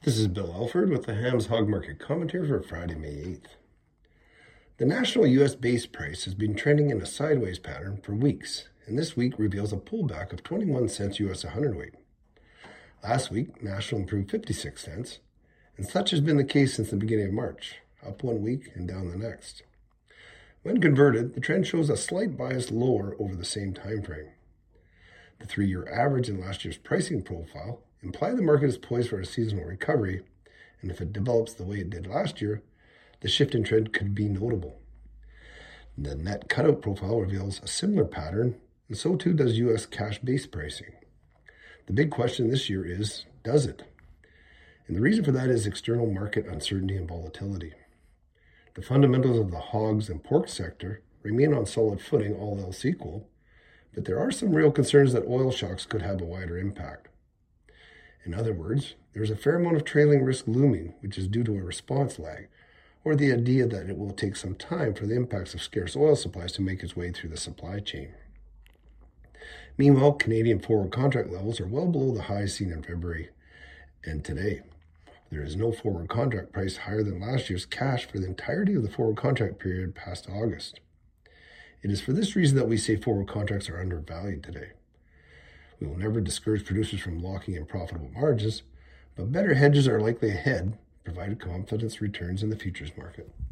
This is Bill Alford with the Hams Hog Market Commentary for Friday, May 8th. The national U.S. base price has been trending in a sideways pattern for weeks, and this week reveals a pullback of 21 cents U.S. a hundredweight. Last week, national improved 56 cents, and such has been the case since the beginning of March, up one week and down the next. When converted, the trend shows a slight bias lower over the same time frame. The 3-year average in last year's pricing profile imply the market is poised for a seasonal recovery, and if it develops the way it did last year, the shift in trend could be notable. The net cutout profile reveals a similar pattern, and so too does U.S. cash base pricing. The big question this year is, does it? And the reason for that is external market uncertainty and volatility. The fundamentals of the hogs and pork sector remain on solid footing, all else equal, but there are some real concerns that oil shocks could have a wider impact. In other words, there's a fair amount of trailing risk looming, which is due to a response lag, or the idea that it will take some time for the impacts of scarce oil supplies to make its way through the supply chain. Meanwhile, Canadian forward contract levels are well below the highs seen in February and today. There is no forward contract price higher than last year's cash for the entirety of the forward contract period past August. It is for this reason that we say forward contracts are undervalued today. We will never discourage producers from locking in profitable margins, but better hedges are likely ahead, provided confidence returns in the futures market.